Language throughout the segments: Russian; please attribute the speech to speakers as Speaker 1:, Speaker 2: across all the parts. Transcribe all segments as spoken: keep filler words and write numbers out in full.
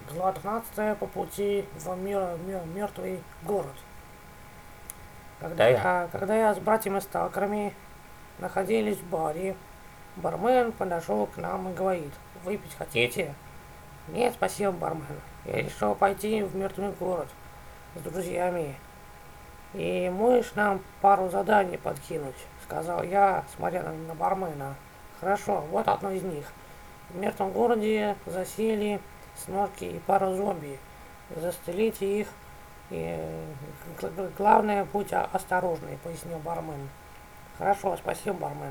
Speaker 1: Глава тринадцатая. По пути в мир, мир- мертвый город. Когда я, когда я с братьями-сталкерами находились в баре, бармен подошел к нам и говорит: «Выпить хотите?» «Нет, спасибо, бармен. Я решил пойти в мертвый город с друзьями. И можешь нам пару заданий подкинуть?» Сказал я, смотря на, на бармена. «Хорошо, вот одно из них. В мертвом городе засели снорки и пара зомби. Застрелите их. И главное, будь осторожный», — пояснил бармен. «Хорошо, спасибо, бармен».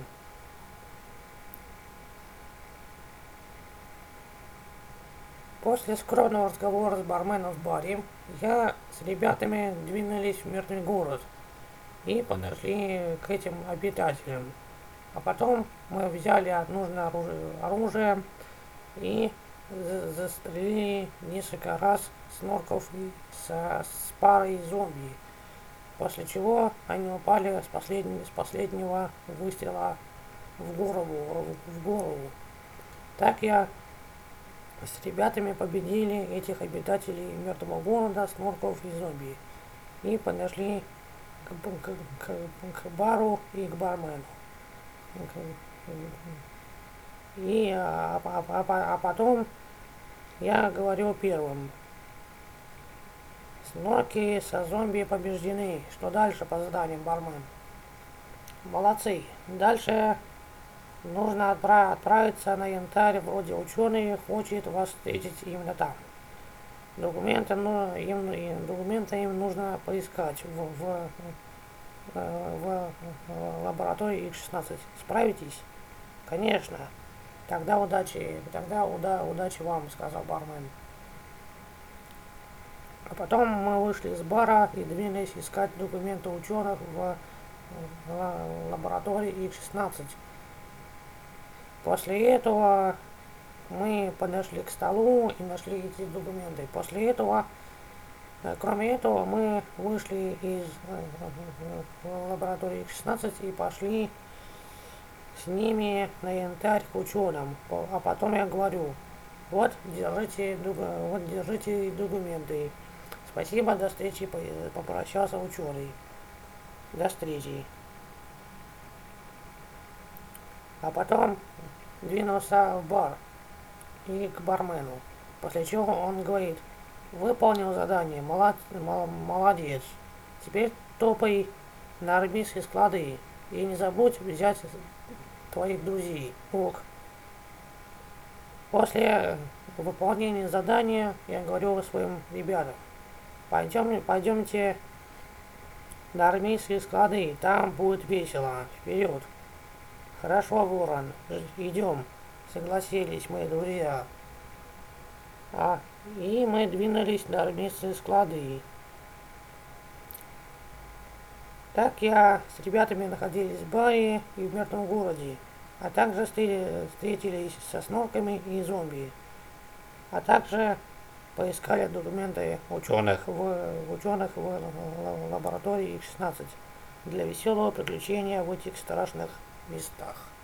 Speaker 1: После скромного разговора с барменом в баре, я с ребятами двинулись в мертвый город и подошли к этим обитателям. А потом мы взяли нужное оружие, оружие и застрелили несколько раз снорков и со, с парой зомби. После чего они упали с, последнего, с последнего выстрела в голову, в голову. Так я с ребятами победили этих обитателей мертвого города, снорков и зомби. И подошли к, к, к, к бару и к бармену. И а, а, а, а потом я говорю первым: «Снорки со зомби побеждены. Что дальше по заданиям, бармен?» «Молодцы. Дальше нужно отправ- отправиться на янтарь. Вроде ученый хочет вас встретить именно там. Документы, ну, им, им, документы им нужно поискать в, в, в, в лаборатории икс шестнадцать. Справитесь?» «Конечно. Тогда удачи, тогда уда, удачи вам», — сказал бармен. А потом мы вышли из бара и двинулись искать документы ученых в, в лаборатории икс шестнадцать. После этого мы подошли к столу и нашли эти документы. После этого, кроме этого, мы вышли из лаборатории икс шестнадцать и пошли с ними на янтарь к ученым. А потом я говорю: «Вот, держите, вот, держите документы. Спасибо, до встречи», — попрощался ученый. «До встречи». А потом двинулся в бар и к бармену. После чего он говорит: «Выполнил задание, молод, молодец. Теперь топай на армейские склады и не забудь взять твоих друзей». Ок. После выполнения задания я говорю своим ребятам: Пойдем, пойдемте на армейские склады, там будет весело. Вперед!» «Хорошо, Ворон, идем», — согласились мои друзья. А, и мы двинулись на армейские склады. Так я с ребятами находились в баре и в мертвом городе, а также встретились со снорками и зомби, а также поискали документы ученых в, ученых в лаборатории икс шестнадцать для веселого приключения в этих страшных местах.